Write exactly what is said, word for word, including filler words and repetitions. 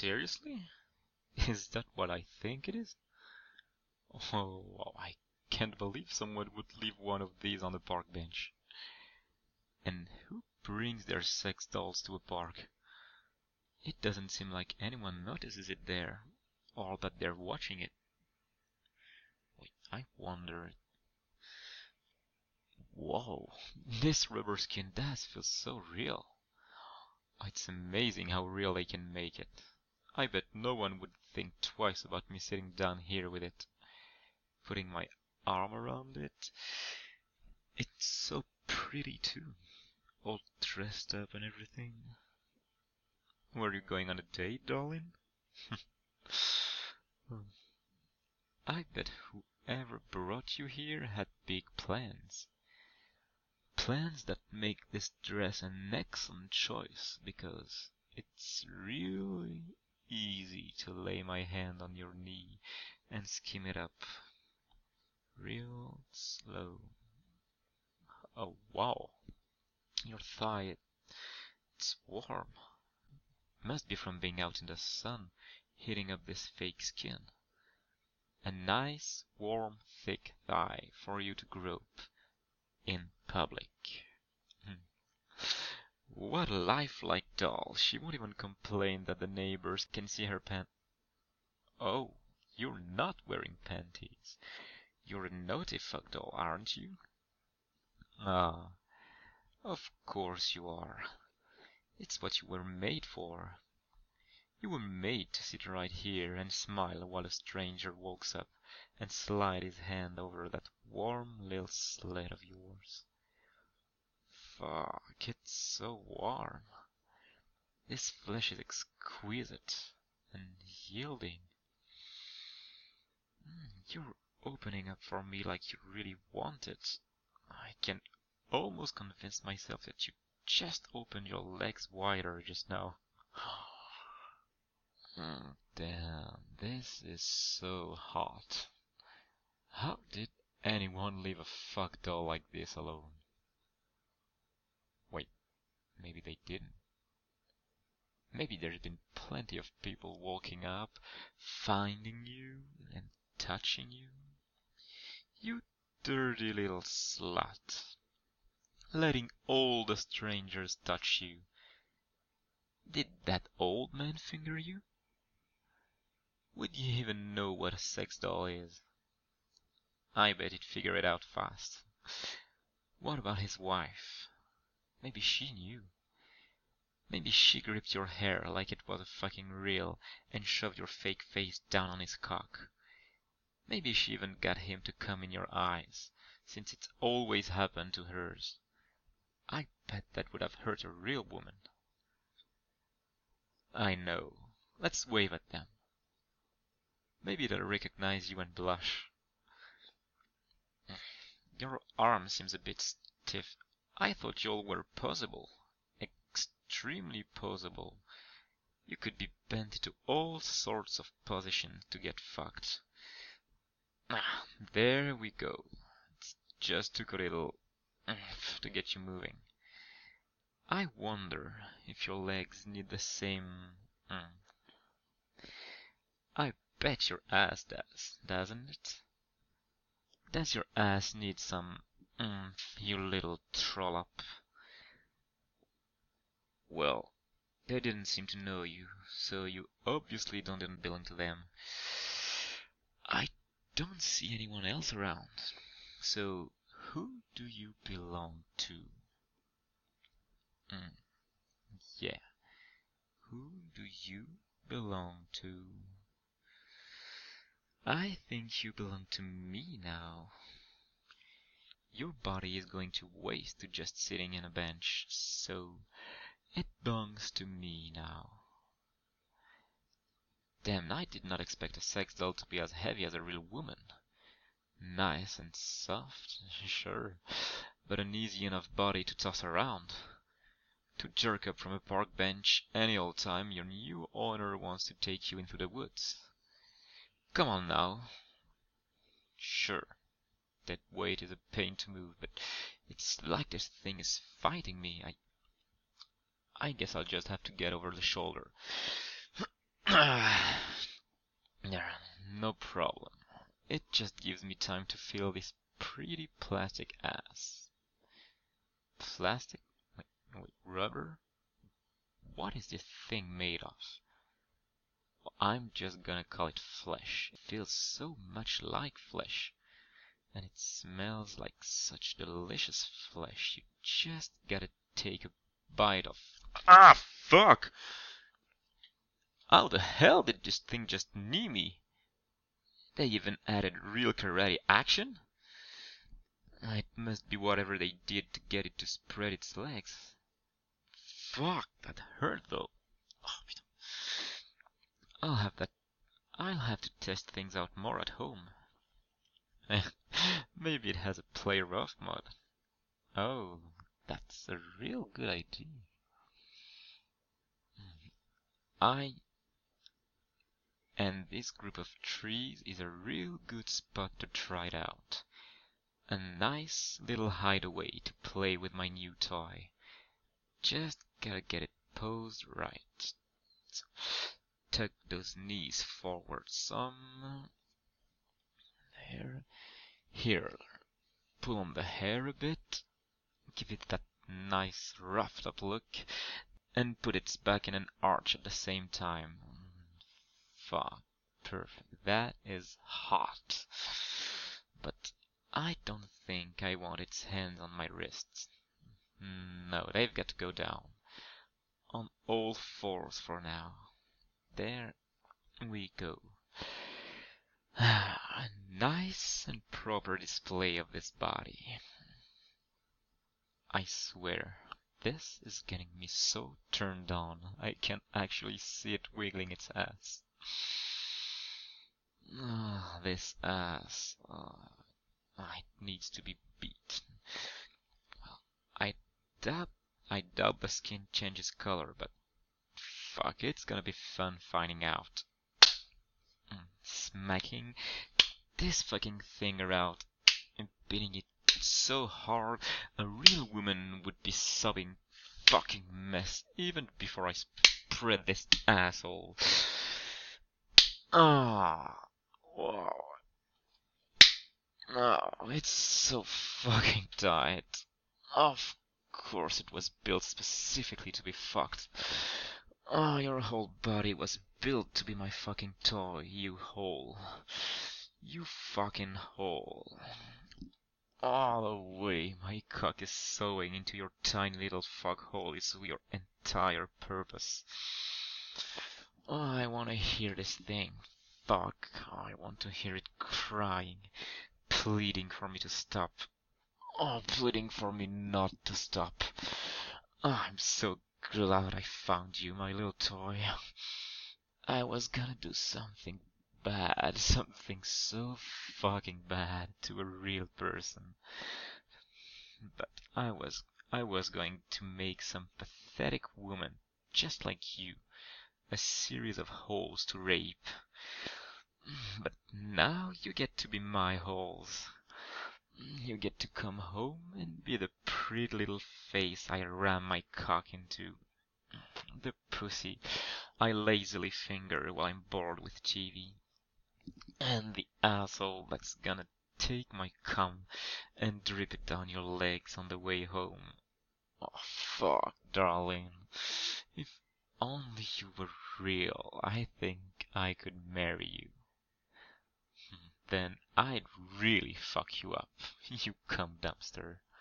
Seriously? Is that what I think it is? Oh, wow, I can't believe someone would leave one of these on the park bench. And who brings their sex dolls to a park? It doesn't seem like anyone notices it there, or that they're watching it. Wait, I wonder... Whoa, this rubber skin does feel so real. It's amazing how real they can make it. I bet no one would think twice about me sitting down here with it, putting my arm around it. It's so pretty too, all dressed up and everything. Were you going on a date, darling? I bet whoever brought you here had big plans. Plans that make this dress an excellent choice, because it's really easy to lay my hand on your knee and skim it up real slow. Oh wow, your thigh, it's warm. Must be from being out in the sun, heating up this fake skin. A nice, warm, thick thigh for you to grope in public. Hmm. What a lifelike doll. She won't even complain that the neighbors can see her pant. Oh, you're not wearing panties. You're a naughty fuck doll, aren't you? Ah, of course you are. It's what you were made for. You were made to sit right here and smile while a stranger walks up and slide his hand over that warm little slit of yours. Fuck, it's so warm. This flesh is exquisite and yielding. Mm, you're opening up for me like you really want it. I can almost convince myself that you just opened your legs wider just now. Mm, damn, this is so hot. How did anyone leave a fuck doll like this alone? Wait, maybe they didn't. Maybe there's been plenty of people walking up, finding you, and touching you. You dirty little slut. Letting all the strangers touch you. Did that old man finger you? Would you even know what a sex doll is? I bet he'd figure it out fast. What about his wife? Maybe she knew. Maybe she gripped your hair like it was a fucking reel and shoved your fake face down on his cock. Maybe she even got him to come in your eyes, since it's always happened to hers. I bet that would have hurt a real woman. I know. Let's wave at them. Maybe they'll recognize you and blush. Your arm seems a bit stiff. I thought you all were posable. Extremely posable. You could be bent into all sorts of positions to get fucked. Ah, there we go. It just took a little oomph to get you moving. I wonder if your legs need the same... Mm. I bet your ass does, doesn't it? Does your ass need some oomph, you little trollop? Well, they didn't seem to know you, so you obviously don't belong to them. I don't see anyone else around, so who do you belong to? Mm, yeah, who do you belong to? I think you belong to me now. Your body is going to waste to just sitting in a bench, so it belongs to me now. Damn, I did not expect a sex doll to be as heavy as a real woman. Nice and soft, sure, but an easy enough body to toss around. To jerk up from a park bench any old time your new owner wants to take you into the woods. Come on now. Sure, that weight is a pain to move, but it's like this thing is fighting me. I I guess I'll just have to get over the shoulder. Yeah, no problem. It just gives me time to feel this pretty plastic ass. Plastic? Wait, wait, rubber? What is this thing made of? Well, I'm just gonna call it flesh. It feels so much like flesh. And it smells like such delicious flesh. You just gotta take a bite of. Ah, fuck! How the hell did this thing just knee me? They even added real karate action? It must be whatever they did to get it to spread its legs. Fuck, that hurt though. Oh, I'll have that. I'll have to test things out more at home. Maybe it has a play rough mod. Oh, that's a real good idea. I and this group of trees is a real good spot to try it out. A nice little hideaway to play with my new toy. Just gotta get it posed right. So, tuck those knees forward some. There. Here. Pull on the hair a bit. Give it that nice roughed up look. And put it back in an arch at the same time. Fuck. Perfect. That is hot. But I don't think I want its hands on my wrists. No, they've got to go down. On all fours for now. There we go. A nice and proper display of this body. I swear, this is getting me so turned on, I can actually see it wiggling its ass. Oh, this ass. Oh, it needs to be beat. Well, I doubt, I doubt the skin changes color, but fuck, it's gonna be fun finding out. Mm, smacking this fucking thing around and beating it so hard, a real woman would be sobbing fucking mess even before I spread this asshole. Ah, wow. Oh, it's so fucking tight. Of course it was built specifically to be fucked. Oh, your whole body was built to be my fucking toy, you hole. You fucking hole. All the way my cock is sewing into your tiny little fuck hole is your entire purpose. Oh, I want to hear this thing. Fuck, I want to hear it crying, pleading for me to stop. Oh, pleading for me not to stop. Oh, I'm so glad I found you, my little toy. I was gonna do something bad, something so fucking bad to a real person. But I was I was going to make some pathetic woman just like you a series of holes to rape. But now you get to be my holes. You get to come home and be the pretty little face I ram my cock into. The pussy I lazily finger while I'm bored with T V. And the asshole that's gonna take my cum and drip it down your legs on the way home. Oh, fuck, darling. If only you were real, I think I could marry you. Then I'd really fuck you up, you cum dumpster.